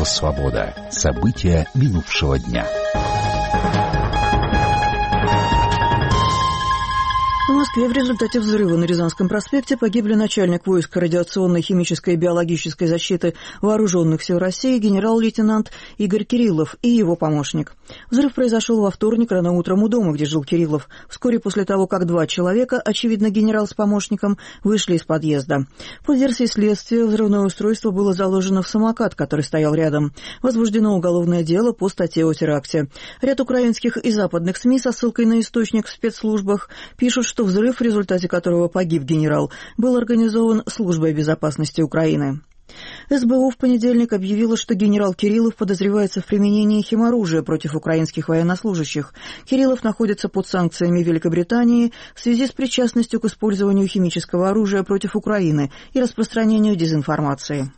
«Свобода». События минувшего дня. В Москве в результате взрыва на Рязанском проспекте погибли начальник войск радиационной, химической и биологической защиты Вооруженных сил России генерал-лейтенант Игорь Кириллов и его помощник. Взрыв произошел во вторник рано утром у дома, где жил Кириллов, вскоре после того, как два человека, очевидно генерал с помощником, вышли из подъезда. По версии следствия, взрывное устройство было заложено в самокат, который стоял рядом. Возбуждено уголовное дело по статье о теракте. Ряд украинских и западных СМИ со ссылкой на источник в спецслужбах пишут, что взрыв, в результате которого погиб генерал, был организован Службой безопасности Украины. СБУ в понедельник объявила, что генерал Кириллов подозревается в применении химоружия против украинских военнослужащих. Кириллов находится под санкциями Великобритании в связи с причастностью к использованию химического оружия против Украины и распространению дезинформации.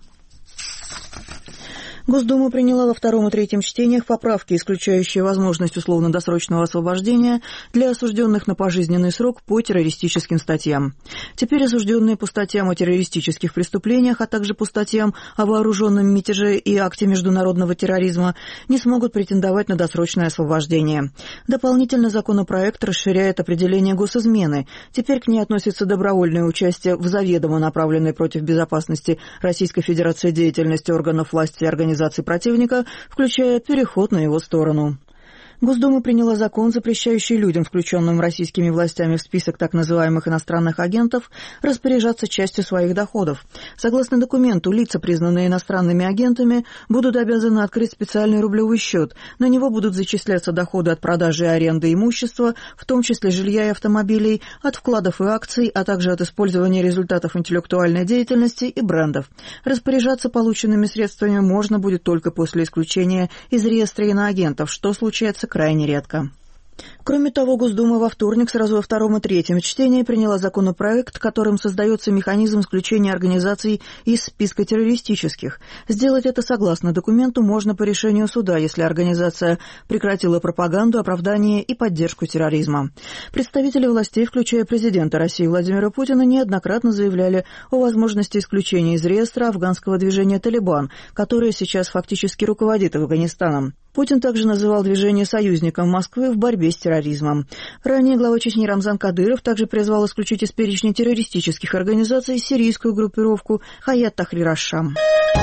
Госдума приняла во втором и третьем чтениях поправки, исключающие возможность условно-досрочного освобождения для осужденных на пожизненный срок по террористическим статьям. Теперь осужденные по статьям о террористических преступлениях, а также по статьям о вооруженном мятеже и акте международного терроризма не смогут претендовать на досрочное освобождение. Дополнительно законопроект расширяет определение госизмены. Теперь к ней относится добровольное участие в заведомо направленной против безопасности Российской Федерации деятельности органов власти и организаций противника, включая переход на его сторону. Госдума приняла закон, запрещающий людям, включенным российскими властями в список так называемых иностранных агентов, распоряжаться частью своих доходов. Согласно документу, лица, признанные иностранными агентами, будут обязаны открыть специальный рублевый счет. На него будут зачисляться доходы от продажи и аренды имущества, в том числе жилья и автомобилей, от вкладов и акций, а также от использования результатов интеллектуальной деятельности и брендов. Распоряжаться полученными средствами можно будет только после исключения из реестра иноагентов, что случается крайне редко. Кроме того, Госдума во вторник сразу во втором и третьем чтении приняла законопроект, которым создается механизм исключения организаций из списка террористических. Сделать это согласно документу можно по решению суда, если организация прекратила пропаганду, оправдание и поддержку терроризма. Представители властей, включая президента России Владимира Путина, неоднократно заявляли о возможности исключения из реестра афганского движения «Талибан», которое сейчас фактически руководит Афганистаном. Путин также называл движение союзником Москвы в борьбе с терроризмом. Ранее глава Чечни Рамзан Кадыров также призвал исключить из перечня террористических организаций сирийскую группировку Хаят Тахрир аш-Шам.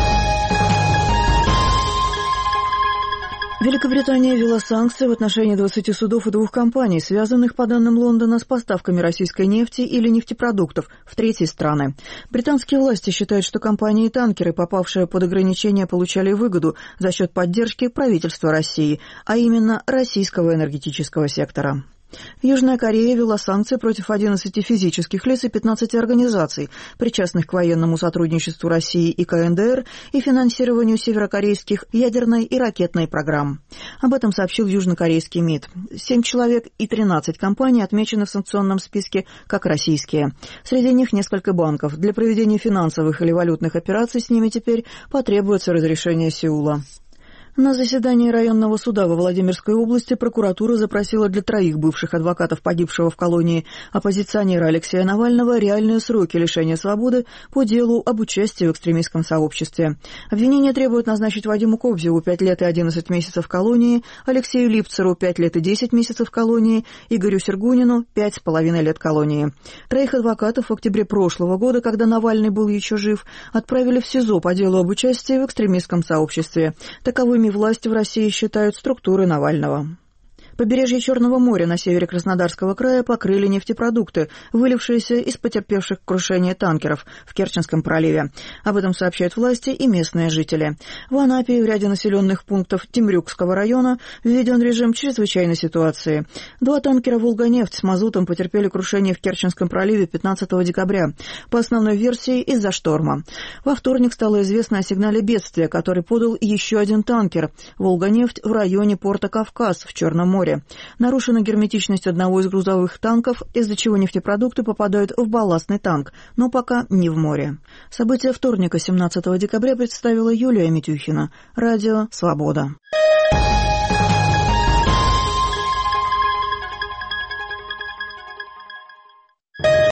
Великобритания ввела санкции в отношении 20 судов и 2 компаний, связанных, по данным Лондона, с поставками российской нефти или нефтепродуктов в третьи страны. Британские власти считают, что компании и танкеры, попавшие под ограничения, получали выгоду за счет поддержки правительства России, а именно российского энергетического сектора. Южная Корея ввела санкции против 11 физических лиц и 15 организаций, причастных к военному сотрудничеству России и КНДР и финансированию северокорейских ядерной и ракетной программ. Об этом сообщил южнокорейский МИД. 7 человек и 13 компаний отмечены в санкционном списке как российские. Среди них несколько банков. Для проведения финансовых или валютных операций с ними теперь потребуется разрешение Сеула. На заседании районного суда во Владимирской области прокуратура запросила для 3 бывших адвокатов погибшего в колонии оппозиционера Алексея Навального реальные сроки лишения свободы по делу об участии в экстремистском сообществе. Обвинение требует назначить Вадиму Кобзеву 5 лет и 11 месяцев в колонии, Алексею Липцеру 5 лет и 10 месяцев в колонии, Игорю Сергунину 5,5 лет колонии. 3 адвокатов в октябре прошлого года, когда Навальный был еще жив, отправили в СИЗО по делу об участии в экстремистском сообществе. Таковыми власти в России считают структуры Навального. Побережье Черного моря на севере Краснодарского края покрыли нефтепродукты, вылившиеся из потерпевших крушение танкеров в Керченском проливе. Об этом сообщают власти и местные жители. В Анапе и в ряде населенных пунктов Темрюкского района введен режим чрезвычайной ситуации. 2 танкера «Волга-нефть» с мазутом потерпели крушение в Керченском проливе 15 декабря, по основной версии из-за шторма. Во вторник стало известно о сигнале бедствия, который подал еще один танкер «Волга-нефть» в районе порта Кавказ в Черном море. Нарушена герметичность одного из грузовых танков, из-за чего нефтепродукты попадают в балластный танк, но пока не в море. События вторника, 17 декабря, представила Юлия Митюхина. Радио «Свобода».